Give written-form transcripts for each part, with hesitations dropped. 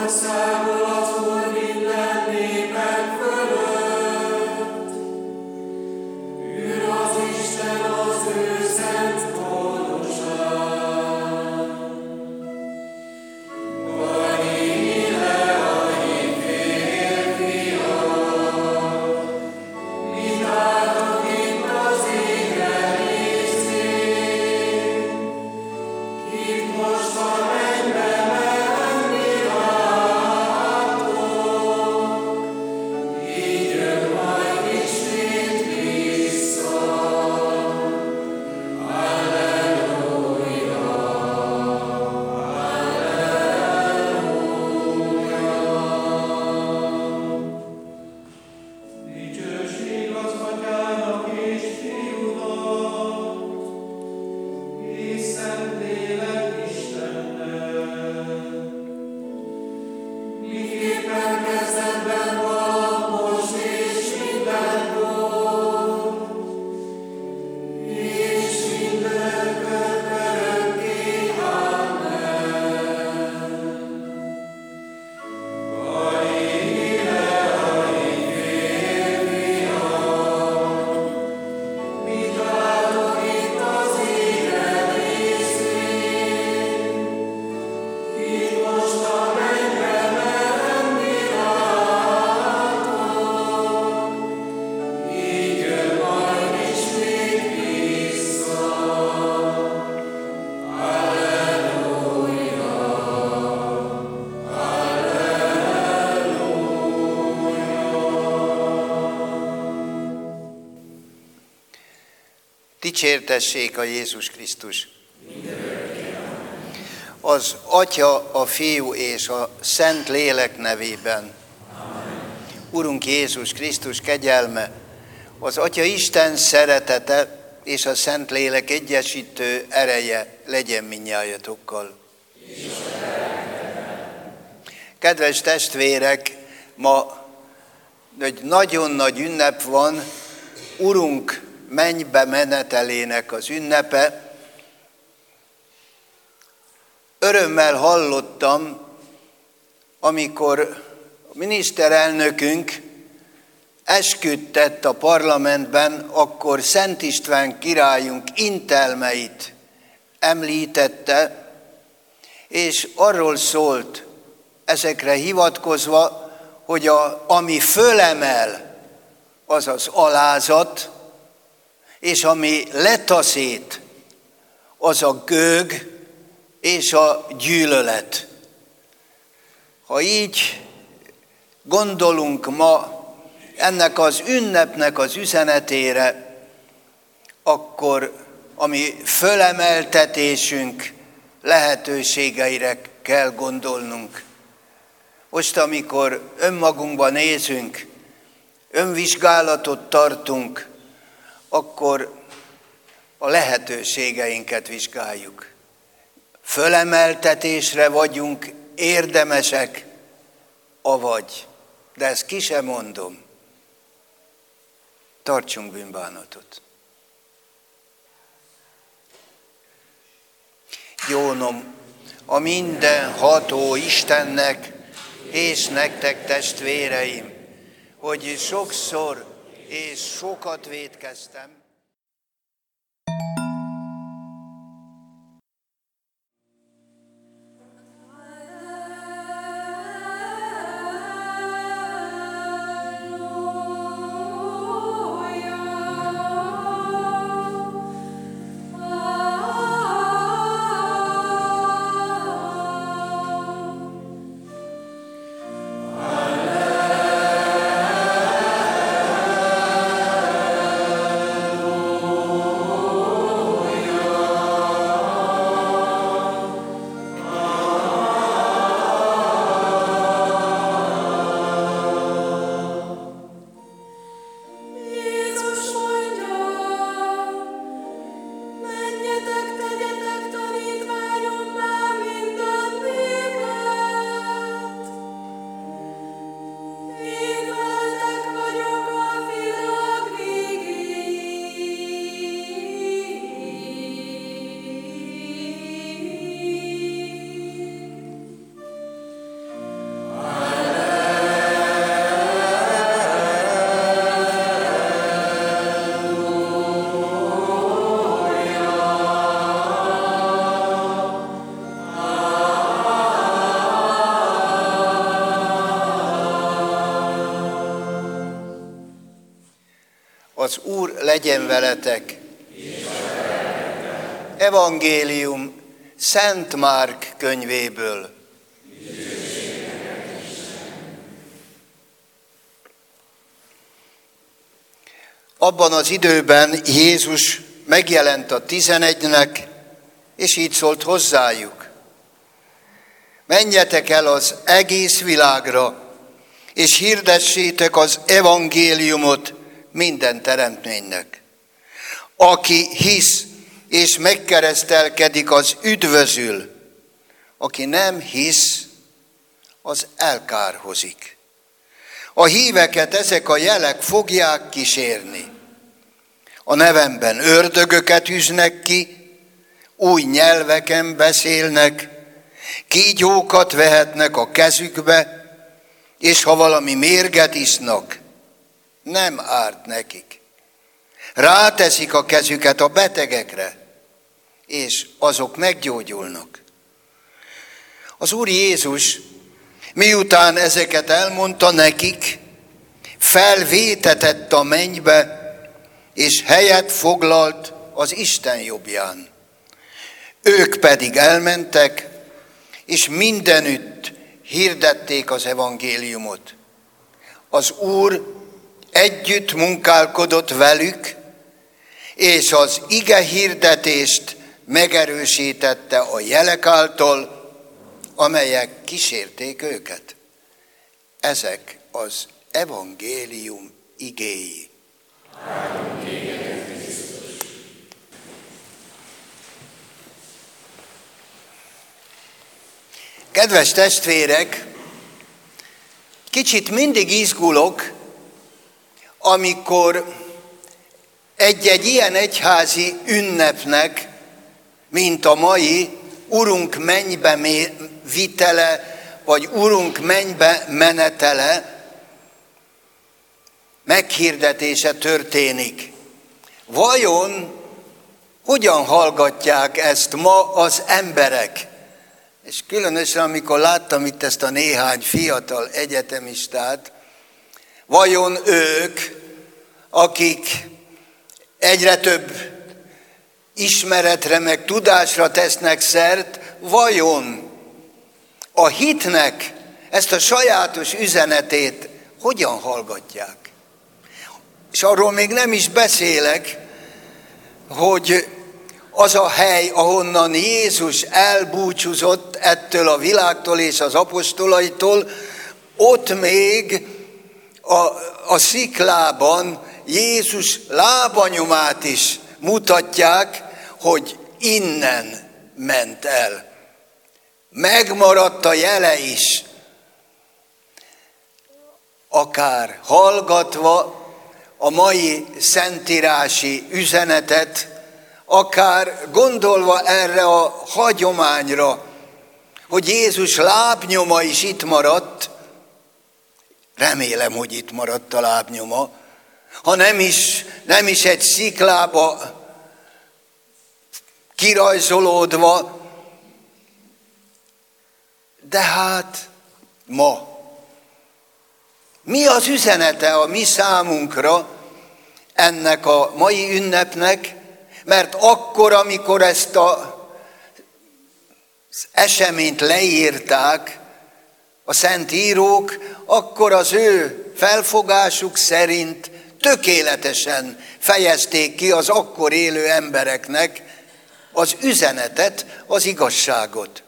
Dicsértessék a Jézus Krisztus! Az Atya, a Fiú és a Szent Lélek nevében. Amen. Urunk Jézus Krisztus kegyelme, az Atya Isten szeretete és a Szent Lélek egyesítő ereje legyen mindnyájatokkal. Kedves testvérek, ma egy nagyon nagy ünnep van, Urunk mennybe menetelének az ünnepe. Örömmel hallottam, amikor a miniszterelnökünk esküt tett a parlamentben, akkor Szent István királyunk intelmeit említette, és arról szólt, ezekre hivatkozva, hogy ami fölemel, az az alázat, és ami letaszít, az a gőg és a gyűlölet. Ha így gondolunk ma ennek az ünnepnek az üzenetére, akkor a mi fölemeltetésünk lehetőségeire kell gondolnunk. Most, amikor önmagunkba nézünk, önvizsgálatot tartunk, akkor a lehetőségeinket vizsgáljuk. Fölemeltetésre vagyunk érdemesek, avagy, de ezt ki sem mondom. Tartsunk bűnbánatot. Jónom a mindenható Istennek, és nektek, testvéreim, hogy sokszor és sokat vétkeztem. Az Úr legyen veletek. Evangélium Szent Márk könyvéből. Abban az időben Jézus megjelent a 11-nek, és így szólt hozzájuk: menjetek el az egész világra, és hirdessétek az evangéliumot minden teremtménynek. Aki hisz és megkeresztelkedik, az üdvözül, aki nem hisz, az elkárhozik. A híveket ezek a jelek fogják kísérni. A nevemben ördögöket űznek ki, új nyelveken beszélnek, kígyókat vehetnek a kezükbe, és ha valami mérget isznak, nem árt nekik. Ráteszik a kezüket a betegekre, és azok meggyógyulnak. Az Úr Jézus, miután ezeket elmondta nekik, felvétetett a mennybe, és helyet foglalt az Isten jobbján. Ők pedig elmentek, és mindenütt hirdették az evangéliumot. Az Úr együtt munkálkodott velük, és az ige hirdetést megerősítette a jelek által, amelyek kísérték őket. Ezek az evangélium igéi. Kedves testvérek, kicsit mindig izgulok, amikor egy-egy ilyen egyházi ünnepnek, mint a mai Urunk mennybe vitele, vagy Urunk mennybe menetele, meghirdetése történik. Vajon hogyan hallgatják ezt ma az emberek? És különösen, amikor láttam itt ezt a néhány fiatal egyetemistát, vajon ők, akik egyre több ismeretre meg tudásra tesznek szert, vajon a hitnek ezt a sajátos üzenetét hogyan hallgatják? És arról még nem is beszélek, hogy az a hely, ahonnan Jézus elbúcsúzott ettől a világtól és az apostolaitól, ott még a sziklában Jézus lábanyomát is mutatják, hogy innen ment el. Megmaradt a jele is. Akár hallgatva a mai szentírási üzenetet, akár gondolva erre a hagyományra, hogy Jézus lábnyoma is itt maradt, remélem, hogy itt maradt a lábnyoma, ha nem is egy sziklába kirajzolódva, de hát ma. Mi az üzenete a mi számunkra ennek a mai ünnepnek? Mert akkor, amikor ezt az eseményt leírták a Szentírók, akkor az ő felfogásuk szerint tökéletesen fejezték ki az akkor élő embereknek az üzenetet, az igazságot.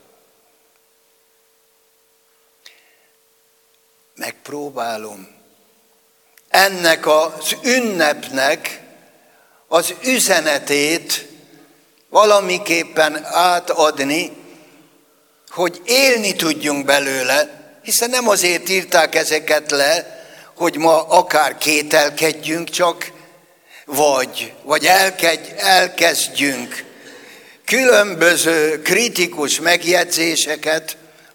Megpróbálom ennek az ünnepnek az üzenetét valamiképpen átadni, hogy élni tudjunk belőle, hiszen nem azért írták ezeket le, hogy ma akár kételkedjünk csak, vagy elkezdjünk különböző kritikus megjegyzéseket,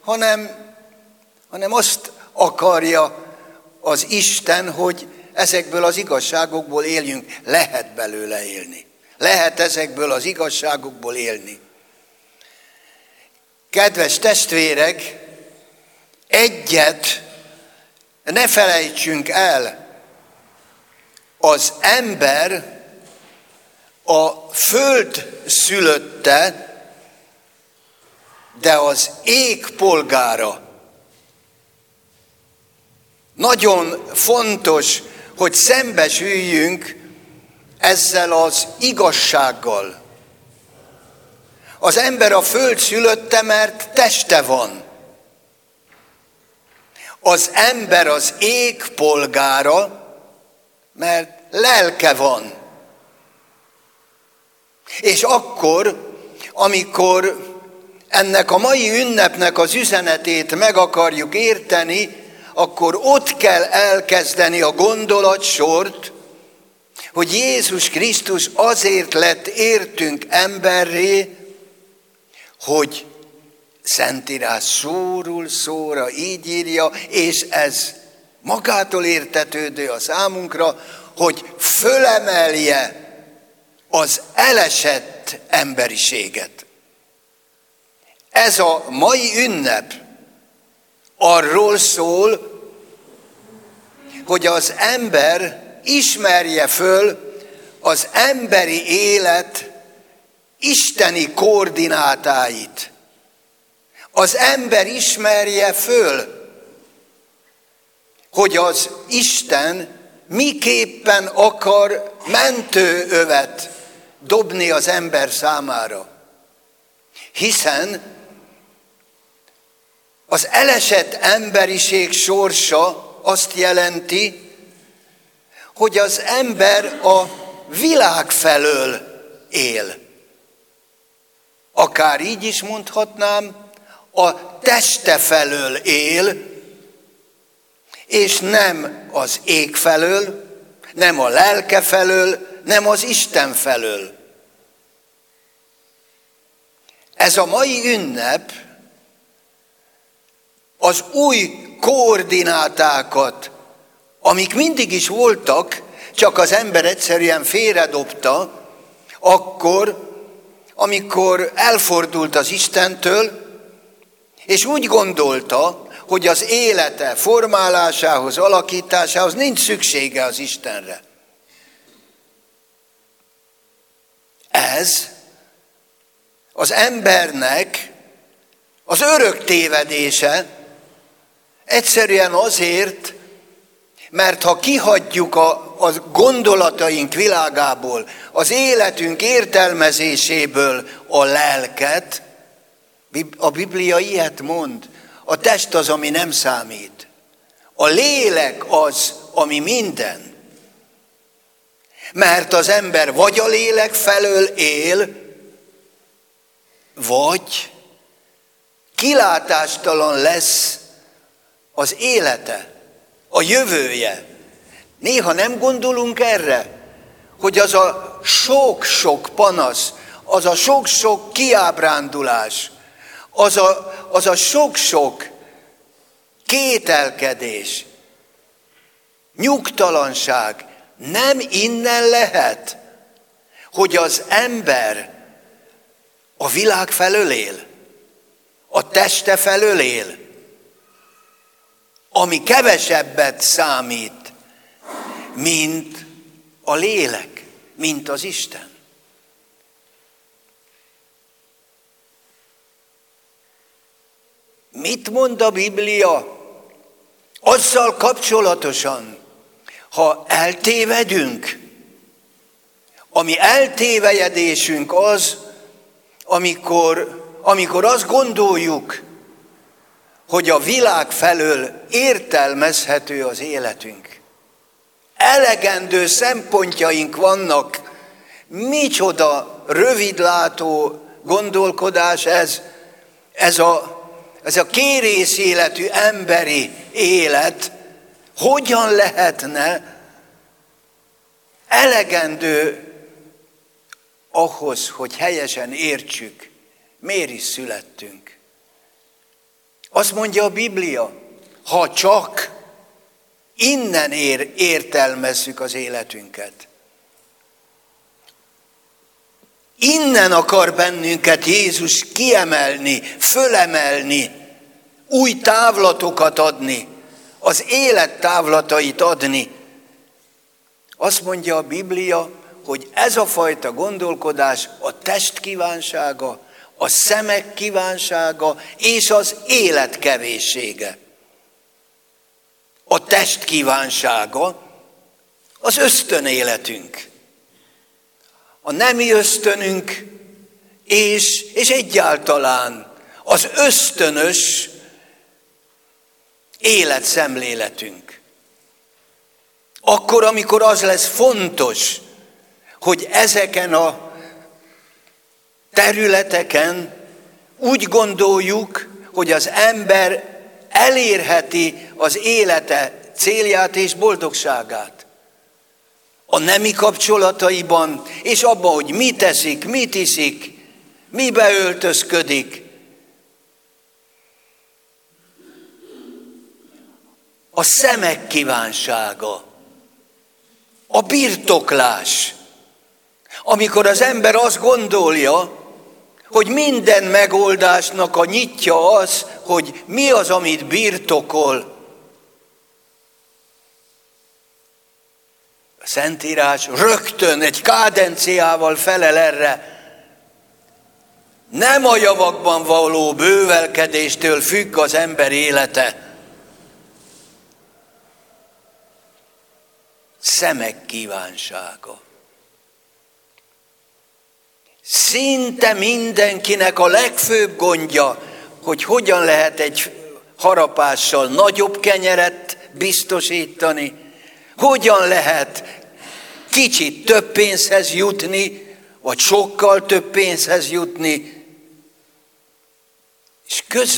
hanem azt akarja az Isten, hogy ezekből az igazságokból éljünk. Lehet belőle élni. Lehet ezekből az igazságokból élni. Kedves testvérek, egyet ne felejtsünk el. az ember a föld szülötte, de az ég polgára. Nagyon fontos, hogy szembesüljünk ezzel az igazsággal. Az ember a föld szülötte, mert teste van. Az ember az ég polgára, mert lelke van. És akkor, amikor ennek a mai ünnepnek az üzenetét meg akarjuk érteni, akkor ott kell elkezdeni a gondolatsort, hogy Jézus Krisztus azért lett értünk emberré, hogy Szentírás szóról szóra így írja, és ez magától értetődő a számunkra, hogy fölemelje az elesett emberiséget. Ez a mai ünnep arról szól, hogy az ember ismerje föl az emberi élet isteni koordinátáit. Az ember ismerje föl, hogy az Isten miképpen akar mentőövet dobni az ember számára. Hiszen az elesett emberiség sorsa azt jelenti, hogy az ember a világ felől él. Akár így is mondhatnám, a teste felől él, és nem az ég felől, nem a lelke felől, nem az Isten felől. Ez a mai ünnep az új koordinátákat, amik mindig is voltak, csak az ember egyszerűen félredobta, akkor, amikor elfordult az Istentől, és úgy gondolta, hogy az élete formálásához, alakításához nincs szüksége az Istenre. Ez az embernek az örök tévedése, egyszerűen azért, mert ha kihagyjuk a gondolataink világából, az életünk értelmezéséből a lelket, a Biblia ilyet mond, a test az, ami nem számít. A lélek az, ami minden. Mert az ember vagy a lélek felől él, vagy kilátástalan lesz az élete, a jövője. Néha nem gondolunk erre, hogy az a sok-sok panasz, az a sok-sok kiábrándulás, az a sok-sok kételkedés, nyugtalanság nem innen lehet, hogy az ember a világ felől él, a teste felől él, ami kevesebbet számít, mint a lélek, mint az Isten. Mit mond a Biblia azzal kapcsolatosan, ha eltévedünk? Ami eltévejedésünk az, amikor azt gondoljuk, hogy a világ felől értelmezhető az életünk. Elegendő szempontjaink vannak, micsoda rövidlátó gondolkodás ez a kérész életű emberi élet, hogyan lehetne elegendő ahhoz, hogy helyesen értsük, miért is születtünk. Azt mondja a Biblia, ha csak innen értelmezzük az életünket. Innen akar bennünket Jézus kiemelni, fölemelni, új távlatokat adni, az élet távlatait adni. Azt mondja a Biblia, hogy ez a fajta gondolkodás a test kívánsága, a szemek kívánsága és az élet kevéssége. A test kívánsága az ösztönéletünk, a nemi ösztönünk és egyáltalán az ösztönös életszemléletünk. Akkor, amikor az lesz fontos, hogy ezeken a területeken úgy gondoljuk, hogy az ember elérheti az élete célját és boldogságát. A nemi kapcsolataiban, és abban, hogy mit teszik, mit iszik, mibe öltözködik. A szemek kívánsága, a birtoklás. Amikor az ember azt gondolja, hogy minden megoldásnak a nyitja az, hogy mi az, amit birtokol. A Szentírás rögtön egy kádenciával felel erre. Nem a javakban való bővelkedéstől függ az ember élete. Szemek kívánsága. Szinte mindenkinek a legfőbb gondja, hogy hogyan lehet egy harapással nagyobb kenyeret biztosítani, hogyan lehet kicsit több pénzhez jutni, vagy sokkal több pénzhez jutni, és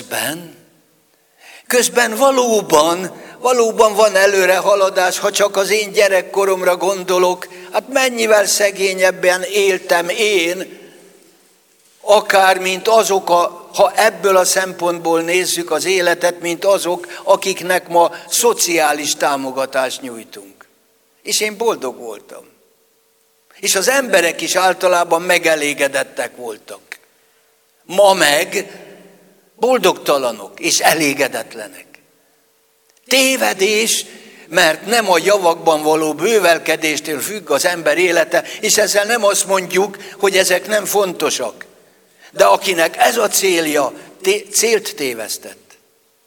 közben valóban van előrehaladás, ha csak az én gyerekkoromra gondolok, hát mennyivel szegényebben éltem én, akár mint azok, ha ebből a szempontból nézzük az életet, mint azok, akiknek ma szociális támogatást nyújtunk. És én boldog voltam. És az emberek is általában megelégedettek voltak. Ma meg boldogtalanok és elégedetlenek. Tévedés, mert nem a javakban való bővelkedéstől függ az ember élete, és ezzel nem azt mondjuk, hogy ezek nem fontosak. De akinek ez a célja, célt tévesztett.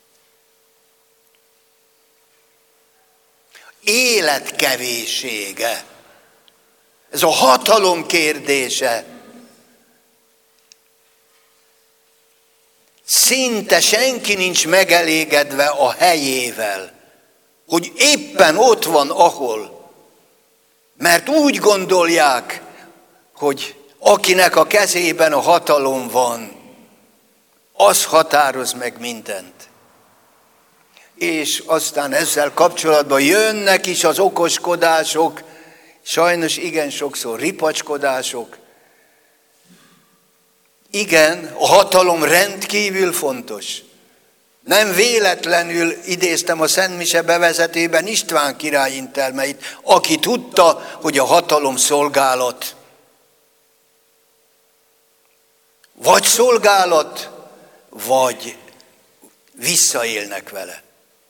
Életkevéssége. Ez a hatalom kérdése. Szinte senki nincs megelégedve a helyével, hogy éppen ott van, ahol. Mert úgy gondolják, hogy akinek a kezében a hatalom van, az határoz meg mindent. És aztán ezzel kapcsolatban jönnek is az okoskodások, sajnos igen sokszor ripacskodások. Igen, a hatalom rendkívül fontos. Nem véletlenül idéztem a Szent Mise bevezetőben István király intelmeit, aki tudta, hogy a hatalom szolgálat. Vagy szolgálat, vagy visszaélnek vele.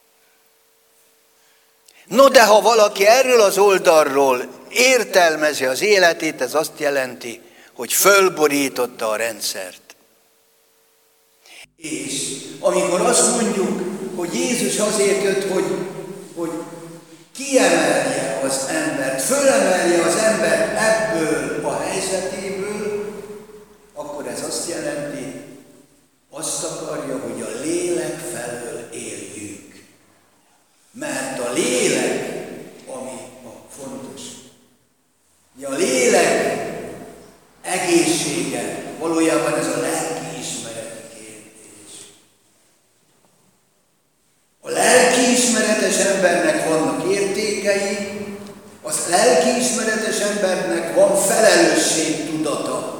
No, de ha valaki erről az oldalról értelmezi az életét, ez azt jelenti, hogy fölborította a rendszert. És amikor azt mondjuk, hogy Jézus azért jött, hogy kiemelje az embert, fölemelje az embert ebből a helyzetéből, akkor ez azt jelenti, azt akarja, hogy a lélek felől éljünk. Mert a lélek, ami fontos, a lélek egészsége, valójában ez a lelkiismereti kérdés. A lelkiismeretes embernek vannak értékei, az lelkiismeretes embernek van felelősségtudata.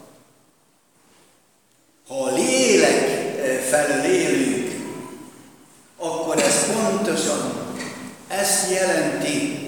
Ha a lélek felől élünk, akkor ez pontosan ezt jelenti,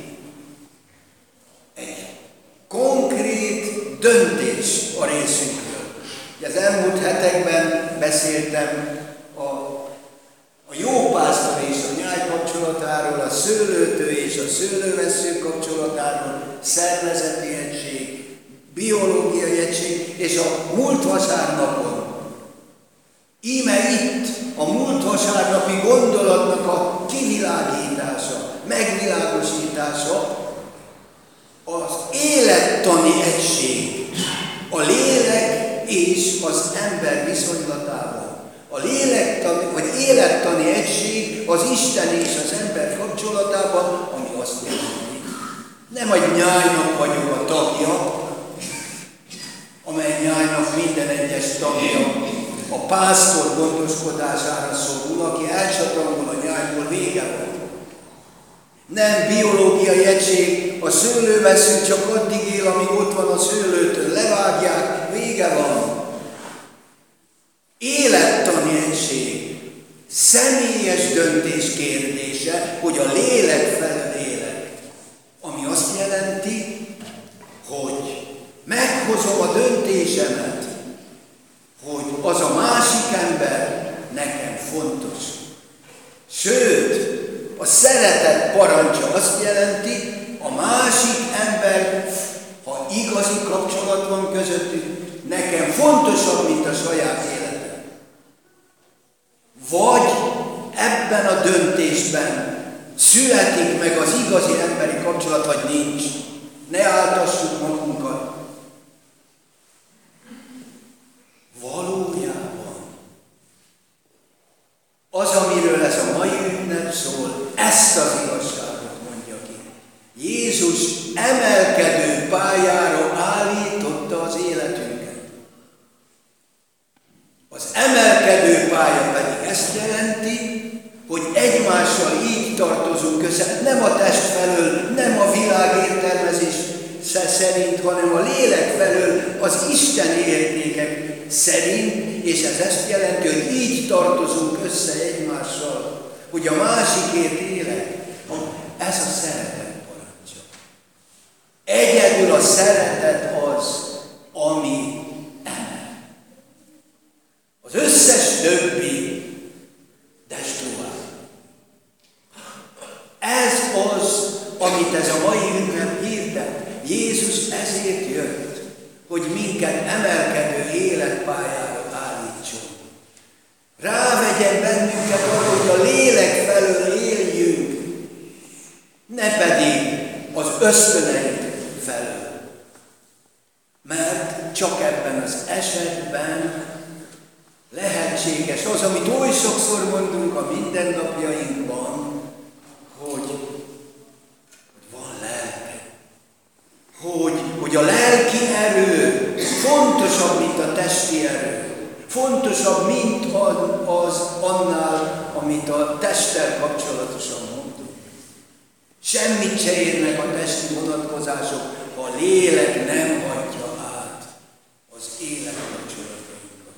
egy konkrét döntés a részünkről. Az elmúlt hetekben beszéltem a jó pásztor és a nyáj kapcsolatáról, a szőlőtő és a szőlővessző kapcsolatáról, szervezeti egység, biológiai egység, és a múlt vasárnapon, íme itt a múlt vasárnapi gondolatnak a kivilágítása, megvilágosítása, az élettani egység, a lélek és az ember viszonylatában. A lélektani, vagy élettani egység az Isten és az ember kapcsolatában, ami azt jelenti. Nem egy nyájnak vagyok a tagja, amely nyájnak minden egyes tagja a pásztor gondoskodására szorul, aki elcsatangol a nyájból, vége van. Nem biológiai egység, a szőlővessző csak addig él, amíg ott van a szőlőtől, levágják, vége van. Élettani egység, személyes döntés kérdése, hogy a lélek felől élek. Ami azt jelenti, hogy meghozom a döntésemet, hogy az a másik ember nekem fontos. Sőt, a szeretet parancsa azt jelenti, a másik ember, ha igazi kapcsolat van közöttük, nekem fontosabb, mint a saját életem. Vagy ebben a döntésben születik meg az igazi emberi kapcsolat, vagy nincs. Ne áltassuk magunkat. Valójában az, amiről ez a mai ünnep szól, ezt az igazságot mondja ki. Jézus emelkedő pályára állította az életünket. Az emelkedő pálya pedig ezt jelenti, hogy egymással így tartozunk össze, nem a test felől, nem a világ értelmezés szerint, hanem a lélek felől, az Isten értékek szerint, és ez ezt jelenti, hogy így tartozunk össze egymással, hogy a másikért élek. Ez a szeretet parancsa. Egyedül a szeretet az, ami emel. Az összes többi destruál. Ez az, amit ez a mai ünnep hirdet. Jézus ezért jött, hogy minket emelkedő életpályára állítson. Rávegyen bennünket arra, hogy a lélek felől éljünk, ne pedig az ösztöneink felől. Mert csak ebben az esetben lehetséges az, amit oly sokszor mondunk a mindennapjainkban, hogy van lelke. Hogy a lelki erő fontosabb, mint a testi erő. Fontosabb, mint az annál, amit a testtel kapcsolatosan mondunk. Semmit se érnek a testi vonatkozások, ha a lélek nem adja át az élet kapcsolatainkat.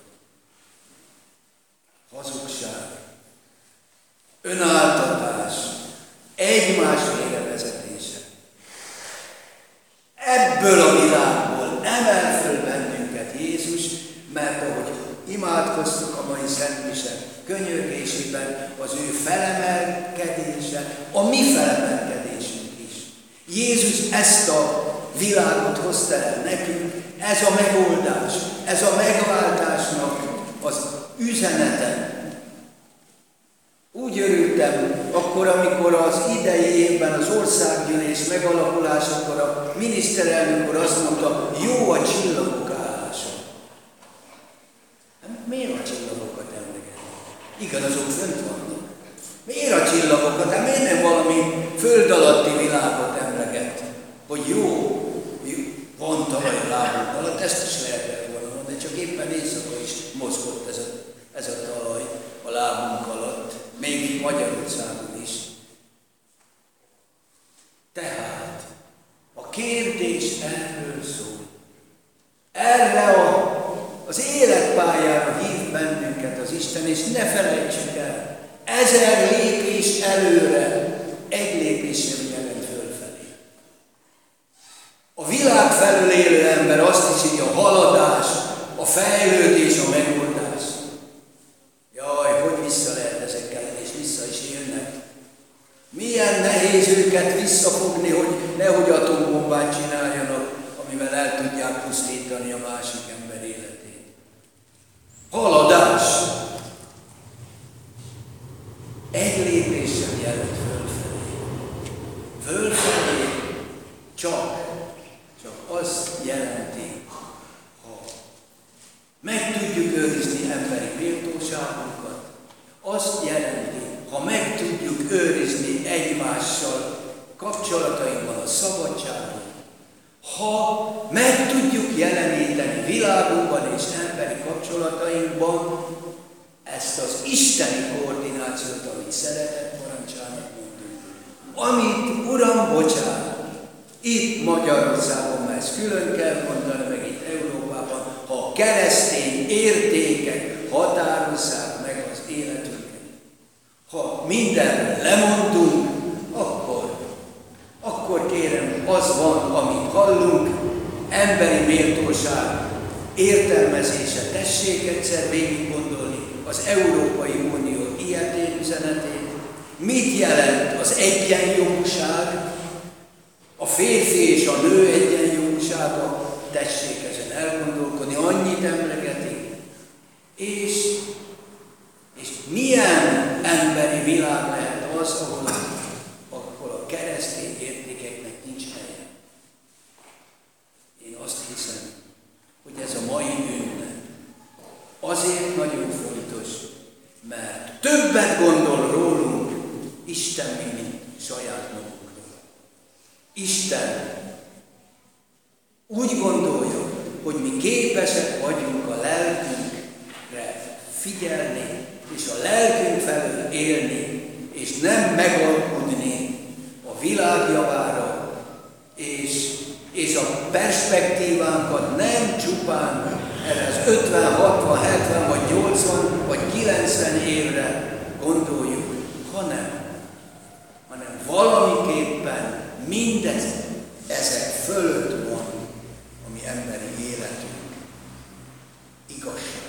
Hazugság, önáltatás, egymás félrevezetése. Ebből a világból emel föl bennünket Jézus, mert ahogy imádkoztuk a mai szentmise könyörgésében, az ő felemelkedése, a mi felemelkedésünk is. Jézus ezt a világot hozta el nekünk, ez a megoldás, ez a megváltásnak az üzenete. Úgy örültem akkor, amikor az idei évben az országgyűlés megalakulásakor a miniszterelnök úr azt mondta, jó a csillagok állása. Miért a csillagokat emlegetni? Igaz, azok fönt vannak. Miért a csillagokat? Hát miért nem valami föld alatti világot emleget? Hogy jó, van talaj a lábunk alatt, ezt is lehetett volna mondani, csak éppen éjszaka is mozgott ez a talaj a lábunk alatt, még itt Magyarországon is. Tehát a kérdés erről szól. Erre az életpályára hív bennünket az Isten, és ne felejtsük el, 1000 lépés előre, egy lépés sem jelent fölfelé. A világ felől élő ember azt hiszi, hogy a haladás, a fejlődés, a megoldás. Jaj, hogy vissza lehet ezekkel, és vissza is élnek. Milyen nehéz nehéz őket visszafogni, hogy nehogy atombombát csináljanak, amivel el tudják pusztítani a másik ember életét. Haladás. Egy lépés sem jelent fölfelé. Fölfelé csak azt jelenti, ha meg tudjuk őrizni emberi méltóságunkat, azt jelenti, ha meg tudjuk őrizni egymással kapcsolatainkban a szabadságot, ha meg tudjuk jeleníteni világunkban és emberi kapcsolatainkban ezt az isteni koordinációt, amit szeretett parancsának mondunk. Amit, Uram, bocsánat, itt Magyarországon, mert ezt külön kell mondani, meg itt Európában, ha a keresztény értékek határozzák meg az életünket, ha mindenről lemondunk, akkor kérem, az van, amit hallunk, emberi méltóság értelmezése. Tessék egyszer végig gondolni az Európai Unió ilyetén üzenetét. Mit jelent az egyenjogúság, a férfi és a nő egyenjogúsága? Tessék ezen elgondolkodni, annyit emlegetik. És milyen emberi világ lehet az, ahol a keresztény értékeknek nincs helye? Én azt hiszem, hogy ez a mai ünnep azért nagyon fontos, mert többet gondol rólunk Isten, mint saját magunkról. Isten úgy gondolja, hogy mi képesek vagyunk a lelkünkre figyelni, és a lelkünk felől élni, és nem megalkudni a világ javára, és a perspektívánkat nem csupán erre az 50, 60, 70, vagy 80, vagy 90 évre gondoljuk, hanem valamiképpen mindez ezek fölött van, ami emberi életünk. Igazság.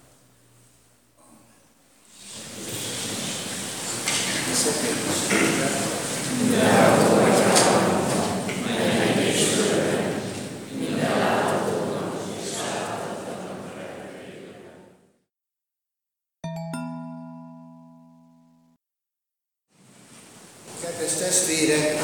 Kedves testvérek,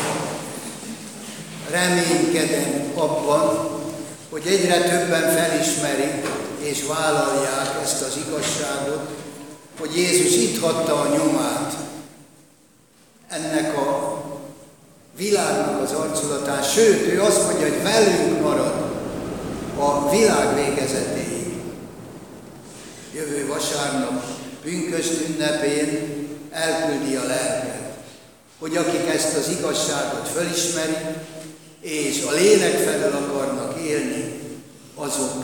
reménykedem abban, hogy egyre többen felismerik és vállalják ezt az igazságot, hogy Jézus itt hagyta a nyomát ennek a világnak az arculatán, sőt, ő azt mondja, hogy velünk marad a világ végezetéig. Jövő vasárnap, pünkösd ünnepén elküldi a lelket, hogy akik ezt az igazságot fölismerik, és a lélek felől akarnak élni, azok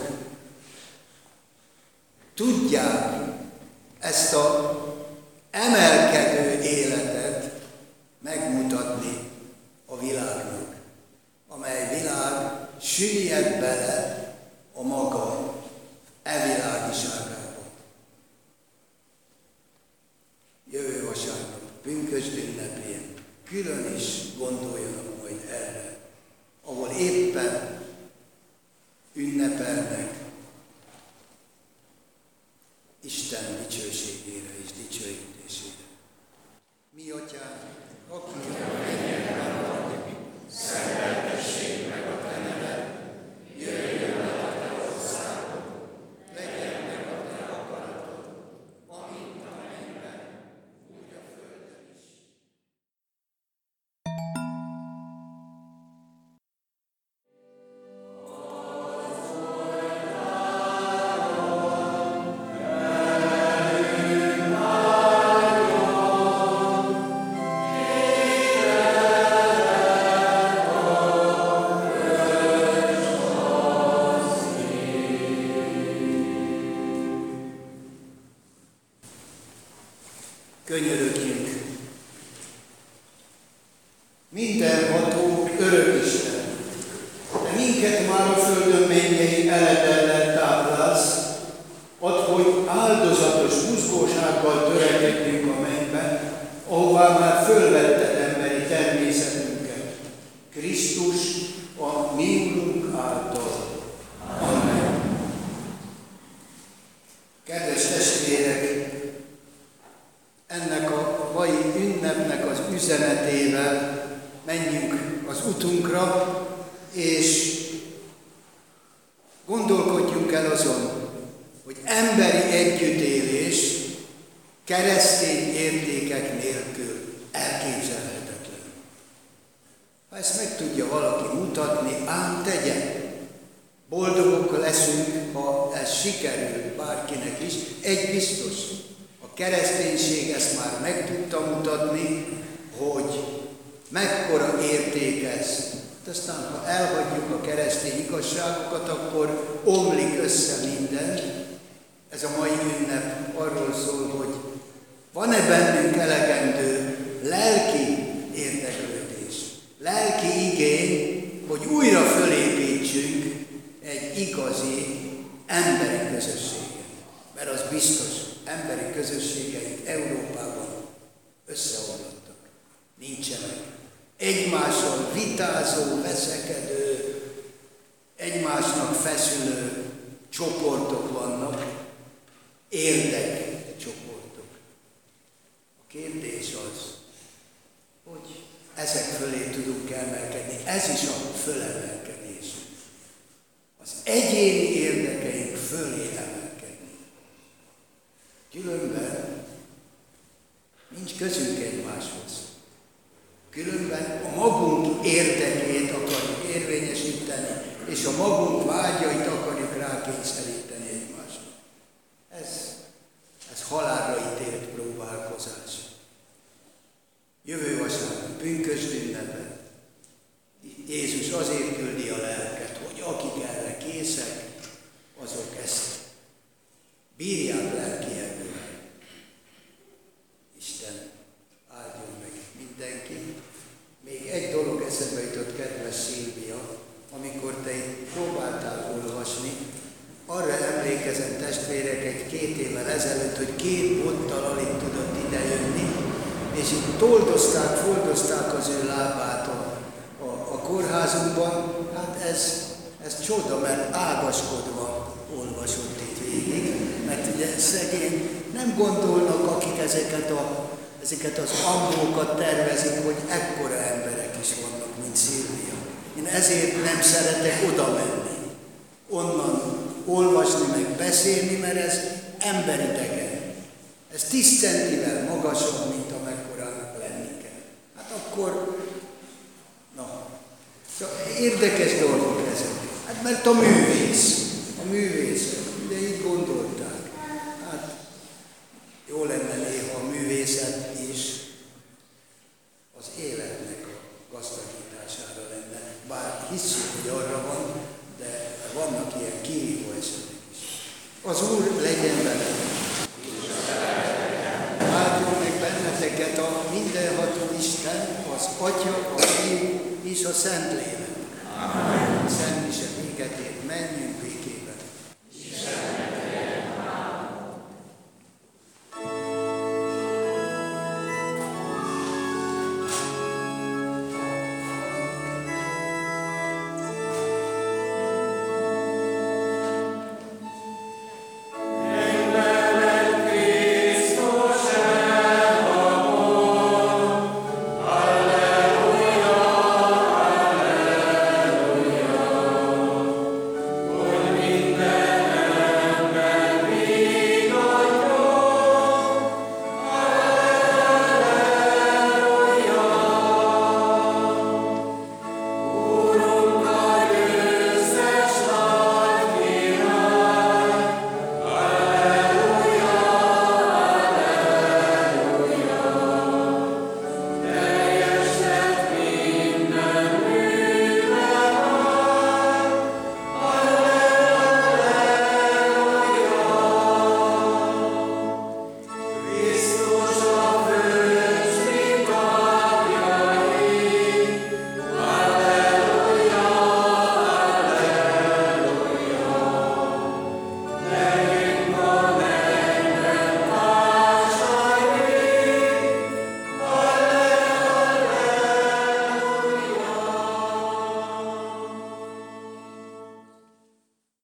tudják ezt az emelkedő életet megmutatni a világnak, amely világ süllyed bele a maga evilágiságába. Jövő vasárnap, pünkösd ünnepén külön is gondoljanak majd erre, ahol éppen ünnepelnek Isten dicsőségére és dicsőítésére. Mi Atyánk, aki a mennyekben vagy, szenteltessék meg a te neved, jöjjön el a te országod, legyen meg a te akaratod, amint a mennyben, úgy a földön is. Könyörögjünk! Mindenható örök Isten, te minket már a földön mennyei eledellel táplálsz, add, hogy áldozatos buzgósággal törekedjünk a mennybe, ahová már fölvetted emberi természetét, természetünket. Krisztus a mi Urunk által. Amen. Kedves testvérek, ennek a mai ünnepnek az üzenetével menjünk az utunkra, és gondolkodjunk el azon, hogy emberi együttélés keresztény értékek nélkül elképzelhetetlen. Ha ezt meg tudja valaki mutatni, ám tegye. Boldogok leszünk, ha ez sikerül bárkinek is. Egy biztos, a kereszténység ezt már meg tudta mutatni, hogy mekkora érték ez. Aztán, ha elhagyjuk a keresztény igazságokat, akkor omlik össze minden. Ez a mai ünnep arról szól, hogy van-e bennünk elegendő lelki érdeklődés, lelki igény, hogy újra fölépítsünk egy igazi emberi közösséget. Mert az biztos, emberi közösségeink Európában összeomlottak, nincsenek. Egymással vitázó, veszekedő, egymásnak feszülő csoportok vannak, érdekcsoportok. A kérdés az, hogy ezek fölé tudunk emelkedni. Ez is a fölemelkedés. Az egyéni érdekeink fölé emelkedni. Különben nincs közünk egymáshoz. Különben a magunk érdekét akarjuk érvényesíteni, és a magunk vágyait akarjuk rákényszeríteni egymásra. Ez halálra ítélt próbálkozás. Jövő vasárnap, pünkösd ünnepen Jézus azért küldi a lelket, hogy akik erre készek, azok ezt bírják lelki erővel. Isten áldjon meg mindenkit. Még egy dolog eszembe jutott, kedves Szilvia, amikor te itt próbáltál olvasni, arra emlékezem, testvérek, egy-két évvel ezelőtt, hogy 2 bottal alig tudott idejönni, és itt foldozták az ő lábát a kórházunkban. Hát ez csoda, mert ágaskodva olvasott itt végig, mert ugye szegény nem gondolnak, akik ezeket az angolókat tervezik, hogy ekkora emberek is vannak, mint Szilvia. Én ezért nem szeretek oda menni, onnan olvasni, meg beszélni, mert ez emberidegen. Ez 10 centivel magasabb, mint amekkorának lenni kell. Hát akkor, érdekes dolgok ezek. Hát mert a művészek, de így gondolták. Hát jó lenne néha a művészet is az életnek a gazdagítására lenne. Bár hiszünk, hogy arra van, de vannak ilyen kihívó esetek is. Az Úr legyen veled! Áldjon meg benneteket a mindenható Isten, az Atya, a Fiú és a Szentlélek. Amen. Szent mise véget ért, menjünk végig.